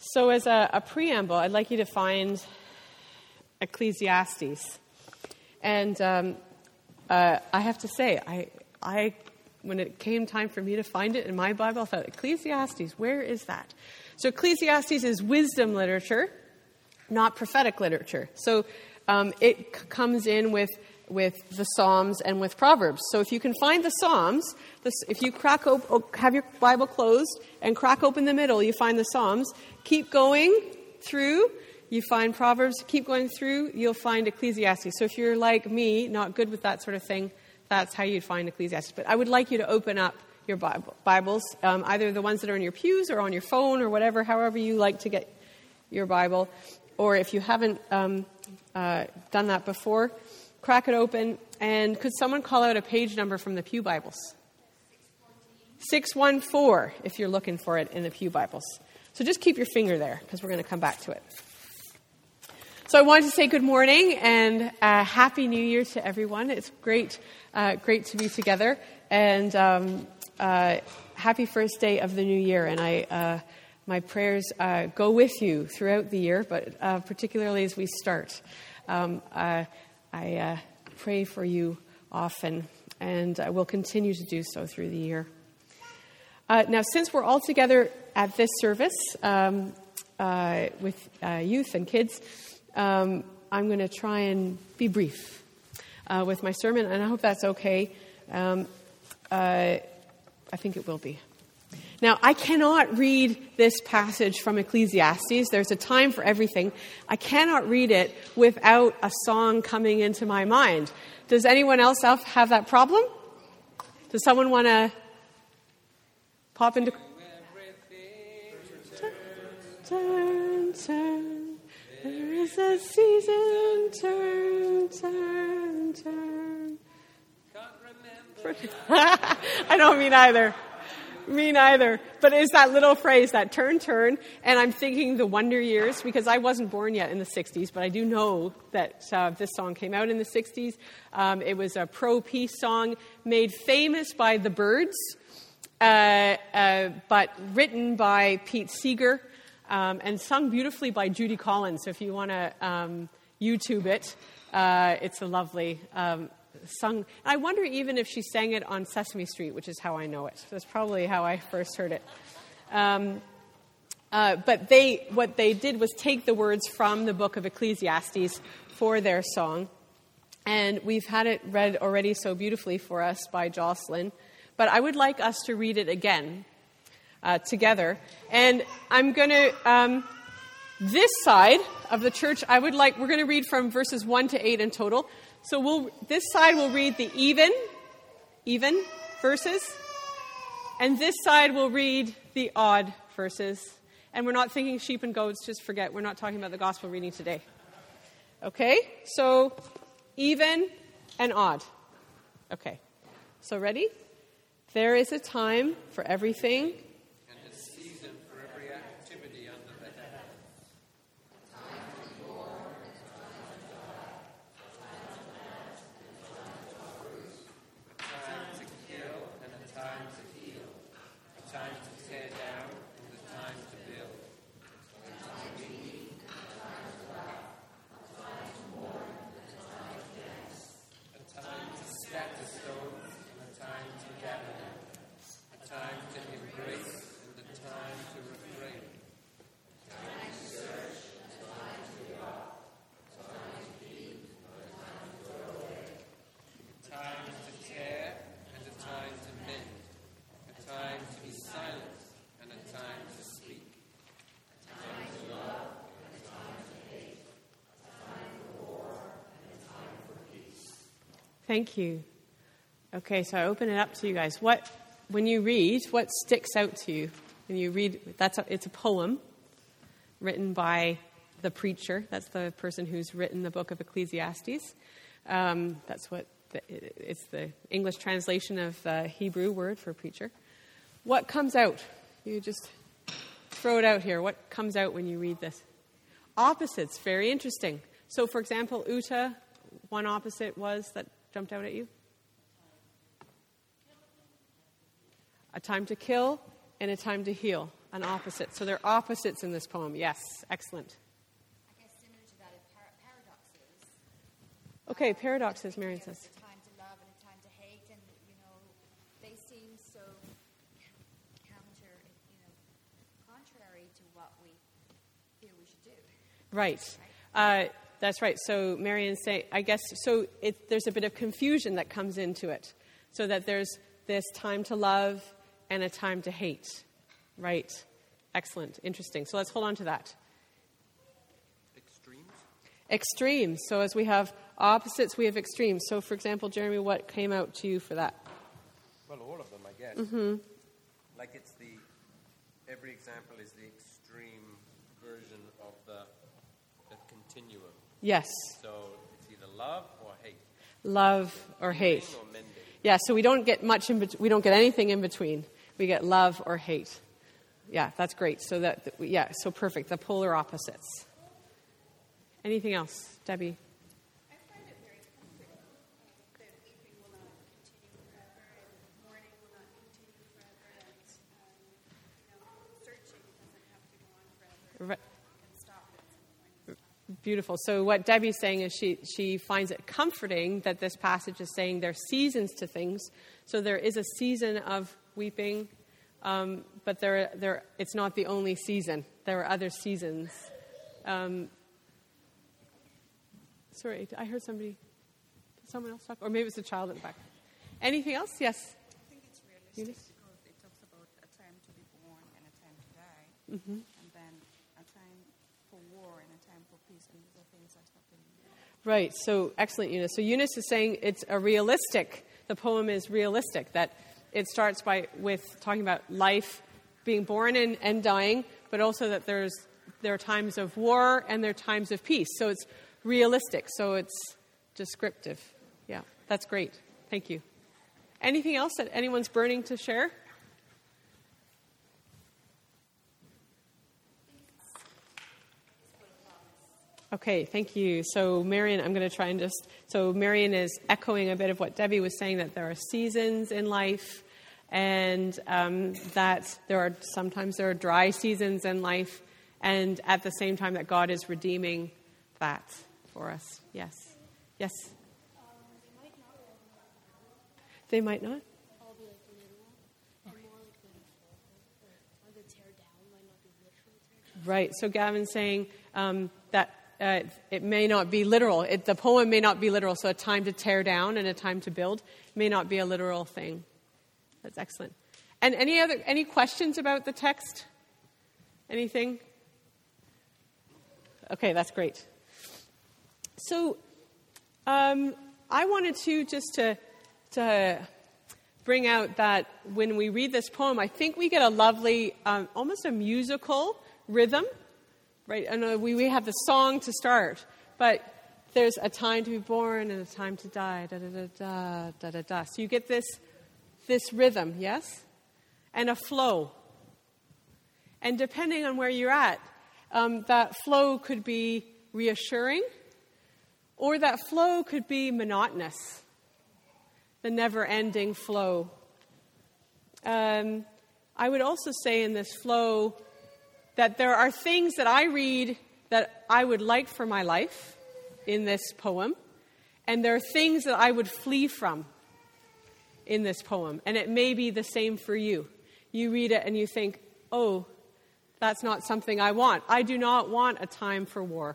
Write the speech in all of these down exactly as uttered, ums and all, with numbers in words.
So as a, a preamble, I'd like you to find Ecclesiastes. And um, uh, I have to say, I, I, when it came time for me to find it in my Bible, I thought, Ecclesiastes, where is that? So Ecclesiastes is wisdom literature, not prophetic literature. So um, it c- comes in with with the Psalms and with Proverbs. So if you can find the Psalms, this, if you crack open, have your Bible closed and crack open the middle, you find the Psalms. Keep going through, you find Proverbs. Keep going through, you'll find Ecclesiastes. So if you're like me, not good with that sort of thing, that's how you'd find Ecclesiastes. But I would like you to open up your Bible, Bibles, um, either the ones that are in your pews or on your phone or whatever, however you like to get your Bible. Or if you haven't um, uh, done that before, crack it open. And could someone call out a page number from the Pew Bibles? six one four, if you're looking for it in the Pew Bibles. So just keep your finger there, because we're going to come back to it. So I wanted to say good morning and uh, Happy New Year to everyone. It's great, uh, great to be together. And um, uh, happy first day of the new year. And I, uh, my prayers uh, go with you throughout the year, but uh, particularly as we start. Um, uh, I uh, pray for you often, and I will continue to do so through the year. Uh, now, since we're all together at this service um, uh, with uh, youth and kids, um, I'm going to try and be brief uh, with my sermon, and I hope that's okay. Um, uh, I think it will be. Now, I cannot read this passage from Ecclesiastes. There's a time for everything. I cannot read it without a song coming into my mind. Does anyone else have that problem? Does someone want to pop into... Turn, turn, turn. There is a season. Turn, turn, turn. Can't remember. I don't mean either. Me neither. But it's that little phrase, that turn, turn. And I'm thinking the Wonder Years, because I wasn't born yet in the sixties, but I do know that uh, this song came out in the sixties. Um, it was a pro-peace song made famous by the Byrds, uh, uh, but written by Pete Seeger um, and sung beautifully by Judy Collins. So if you want to um, YouTube it, uh, it's a lovely um sung. I wonder even if she sang it on Sesame Street, which is how I know it. That's probably how I first heard it. Um, uh, but they, what they did was take the words from the book of Ecclesiastes for their song. And we've had it read already so beautifully for us by Jocelyn. But I would like us to read it again uh, together. And I'm going to, um, this side of the church, I would like, we're going to read from verses one to eight in total. So we'll, this side will read the even, even verses, and this side will read the odd verses. And we're not thinking sheep and goats, just forget, we're not talking about the gospel reading today. Okay, so even and odd. Okay, so ready? There is a time for everything. And a season for every activity under the heaven. Thank you. Okay, so I open it up to you guys. What, when you read, what sticks out to you? When you read, that's a, it's a poem written by the preacher. That's the person who's written the book of Ecclesiastes. Um, that's what, the, it's the English translation of the Hebrew word for preacher. What comes out? You just throw it out here. What comes out when you read this? Opposites, very interesting. So, for example, Uta, one opposite was that jumped out at you? A time to kill and a time to heal. an opposite. So there are opposites in this poem. Yes, excellent. I guess similar to that is par- paradoxes. Okay, paradoxes, Marion There's says. a time to love and a time to hate, and you know they seem so counter, you know, contrary to what we feel we should do. Right. Uh, that's right. So Marion say, I guess, so it, there's a bit of confusion that comes into it. So that there's this time to love and a time to hate. Right. Excellent. Interesting. So let's hold on to that. Extremes? Extremes. So as we have opposites, we have extremes. So, for example, Jeremy, what came out to you for that? Well, all of them, I guess. Mm-hmm. Like it's the, every example is the extreme version of the, the continuum. Yes. So it's either love or hate. Love or hate. Healing or mending. Yeah, so we don't get much in bet- we don't get anything in between. We get love or hate. Yeah, that's great. So that, that we, yeah, so perfect. The polar opposites. Anything else, Debbie? I find it very comforting that weeping will not continue forever, and mourning will not continue forever, and um, you know, searching doesn't have to go on forever. Right. It can stop at some point. Beautiful. So what Debbie's saying is she, she finds it comforting that this passage is saying there are seasons to things. So there is a season of weeping, um, but there, there, it's not the only season. There are other seasons. Um, sorry, I heard somebody, did someone else talk? Or maybe it's a child in the back. Anything else? Yes? I think it's realistic Eunice? because it talks about a time to be born and a time to die, Mm-hmm. and then a time for war and a time for peace, and these are things that happen. Right. So excellent, Eunice. So Eunice is saying it's a realistic, the poem is realistic, that it starts by with talking about life, being born and, and dying, but also that there's there are times of war and there are times of peace. So it's realistic. So it's descriptive. Yeah, that's great. Thank you. Anything else that anyone's burning to share? Okay, thank you. So, Marion, I'm going to try and just... So, Marion is echoing a bit of what Debbie was saying, that there are seasons in life, and um, that there are sometimes there are dry seasons in life, and at the same time that God is redeeming that for us. Yes. Yes? Um, they might not all They might not? all be like literal, and more like metaphorical. Or, or the tear down might not be literal tear down. Right. So, Gavin's saying um, that uh, it may not be literal. It, the poem may not be literal. So, a time to tear down and a time to build may not be a literal thing. That's excellent. And any other any questions about the text? Anything? Okay, that's great. So, um, I wanted to just to to bring out that when we read this poem, I think we get a lovely, um, almost a musical rhythm, right? I know we, we have the song to start, but there's a time to be born and a time to die, da da da da da da da. So you get this this rhythm, yes, and a flow. And depending on where you're at, um, that flow could be reassuring, or that flow could be monotonous. The never-ending flow. Um, I would also say in this flow that there are things that I read that I would like for my life in this poem, and there are things that I would flee from in this poem. And it may be the same for you. You read it and you think, oh, that's not something I want. I do not want a time for war.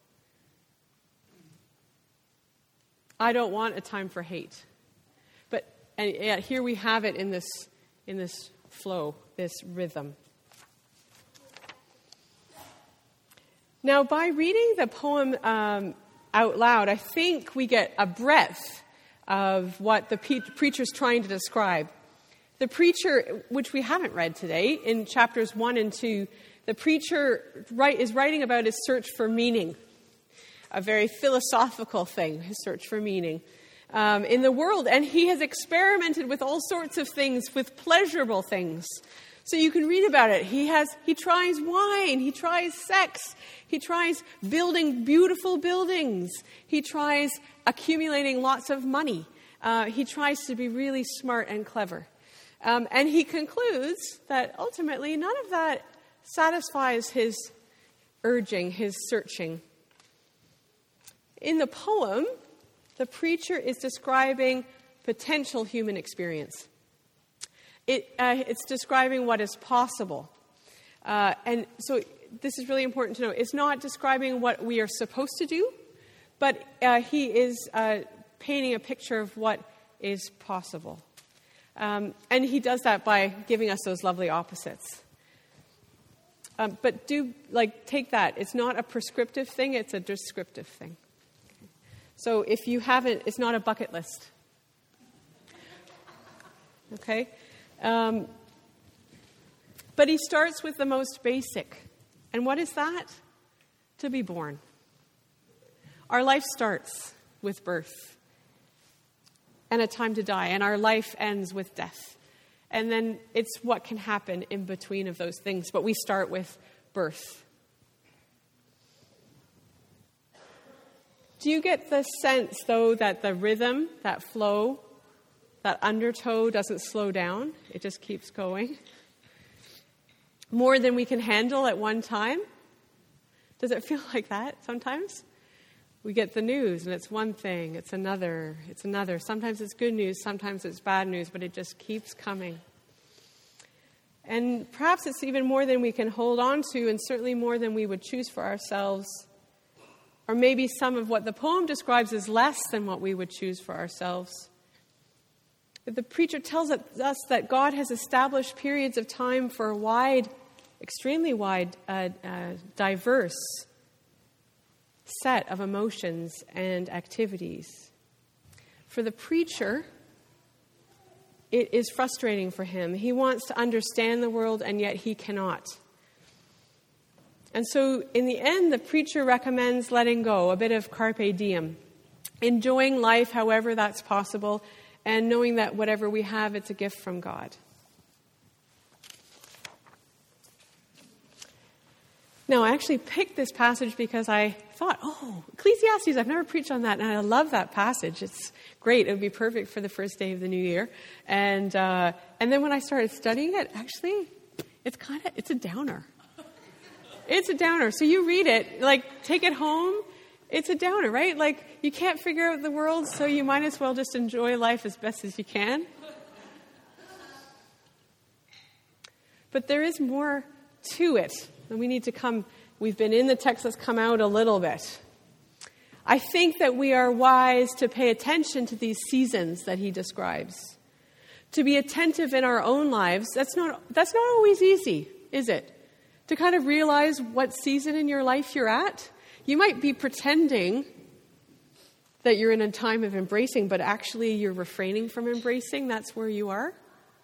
I don't want a time for hate. But and yeah, here we have it in this in this flow, this rhythm. Now, by reading the poem um, out loud, I think we get a breadth of what the pe- preacher's trying to describe. The preacher, which we haven't read today, in chapters one and two, the preacher write, is writing about his search for meaning, a very philosophical thing, his search for meaning um, in the world. And he has experimented with all sorts of things, with pleasurable things. So you can read about it. He has, he tries wine, he tries sex, he tries building beautiful buildings, he tries accumulating lots of money, uh, he tries to be really smart and clever. Um, and he concludes that ultimately none of that satisfies his urging, his searching. In the poem, the preacher is describing potential human experience. It, uh, it's describing what is possible. Uh, and so this is really important to know. It's not describing what we are supposed to do, but uh, he is uh, painting a picture of what is possible. Um, and he does that by giving us those lovely opposites. Um, but do, like, take that. It's not a prescriptive thing, it's a descriptive thing. Okay. So if you haven't, it's not a bucket list. Okay? Um, but he starts with the most basic. And what is that? To be born. Our life starts with birth and a time to die, and our life ends with death. And then it's what can happen in between of those things. But we start with birth. Do you get the sense, though, that the rhythm, that flow, that undertow doesn't slow down? It just keeps going. More than we can handle at one time? Does it feel like that sometimes? We get the news and it's one thing, it's another, it's another. Sometimes it's good news, sometimes it's bad news, but it just keeps coming. And perhaps it's even more than we can hold on to, and certainly more than we would choose for ourselves. Or maybe some of what the poem describes is less than what we would choose for ourselves. But the preacher tells us that God has established periods of time for a wide, extremely wide, uh, uh, diverse set of emotions and activities. For the preacher, it is frustrating for him. He wants to understand the world, and yet he cannot. And so, in the end, the preacher recommends letting go, a bit of carpe diem, enjoying life however that's possible, and knowing that whatever we have, it's a gift from God. Now, I actually picked this passage because I thought, oh, Ecclesiastes, I've never preached on that, and I love that passage. It's great. It would be perfect for the first day of the new year. And uh, and then when I started studying it, actually, it's kind of, it's a downer. It's a downer. So you read it, like, take it home. It's a downer, right? Like, you can't figure out the world, so you might as well just enjoy life as best as you can. But there is more to it. And we need to come, we've been in the text, let's come out a little bit. I think that we are wise to pay attention to these seasons that he describes. To be attentive in our own lives, that's not that's not always easy, is it? To kind of realize what season in your life you're at. You might be pretending that you're in a time of embracing, but actually you're refraining from embracing. That's where you are.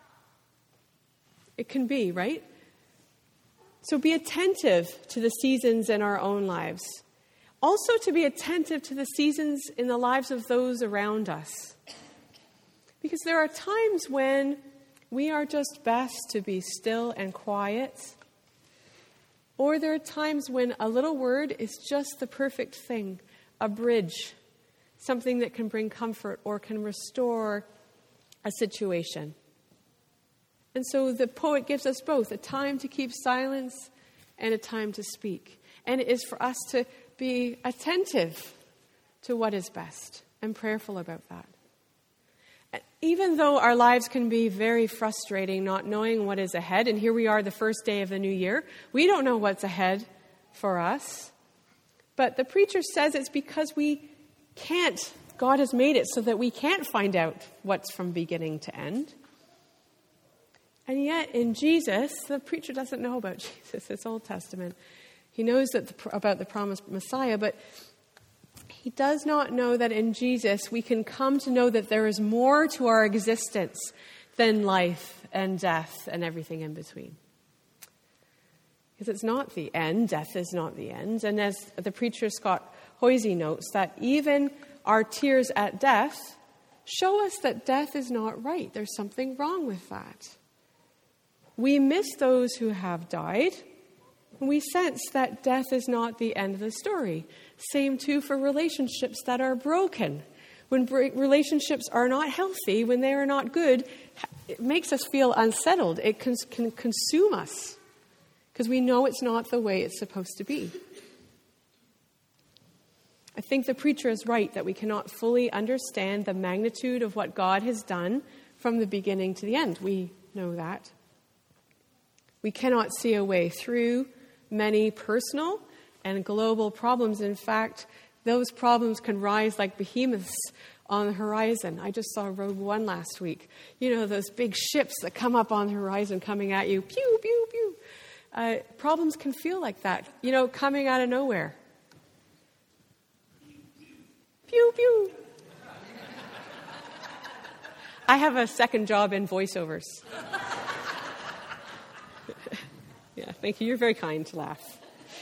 It can be, right? So be attentive to the seasons in our own lives. Also to be attentive to the seasons in the lives of those around us. Because there are times when we are just best to be still and quiet. Or there are times when a little word is just the perfect thing, a bridge, something that can bring comfort or can restore a situation. And so the poet gives us both, a time to keep silence and a time to speak. And it is for us to be attentive to what is best and prayerful about that. And even though our lives can be very frustrating, not knowing what is ahead, and here we are the first day of the new year, we don't know what's ahead for us. But the preacher says it's because we can't, God has made it so that we can't find out what's from beginning to end. And yet, in Jesus, the preacher doesn't know about Jesus. It's Old Testament. He knows that the, about the promised Messiah, but he does not know that in Jesus we can come to know that there is more to our existence than life and death and everything in between. Because it's not the end. Death is not the end. And as the preacher Scott Hoisey notes, that even our tears at death show us that death is not right. There's something wrong with that. We miss those who have died. We sense that death is not the end of the story. Same too for relationships that are broken. When relationships are not healthy, when they are not good, it makes us feel unsettled. It can, can consume us. because we know it's not the way it's supposed to be. I think the preacher is right that we cannot fully understand the magnitude of what God has done from the beginning to the end. We know that. We cannot see a way through many personal and global problems. In fact, those problems can rise like behemoths on the horizon. I just saw Rogue One last week. You know, those big ships that come up on the horizon coming at you. Pew, pew, pew. Uh, problems can feel like that, you know, coming out of nowhere. Pew, pew. I have a second job in voiceovers. Yeah, thank you. You're very kind to laugh.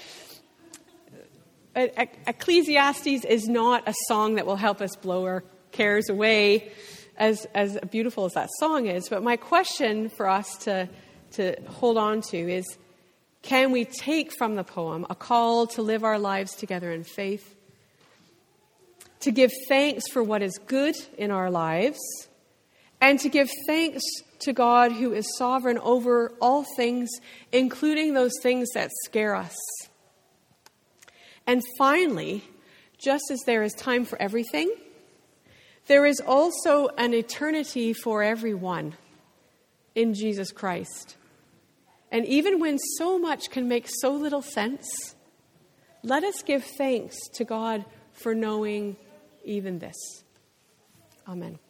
Ecclesiastes is not a song that will help us blow our cares away, as as beautiful as that song is. But my question for us to, to hold on to is, can we take from the poem a call to live our lives together in faith, to give thanks for what is good in our lives, and to give thanks to God who is sovereign over all things, including those things that scare us. And finally, just as there is time for everything, there is also an eternity for everyone in Jesus Christ. And even when so much can make so little sense, let us give thanks to God for knowing even this. Amen.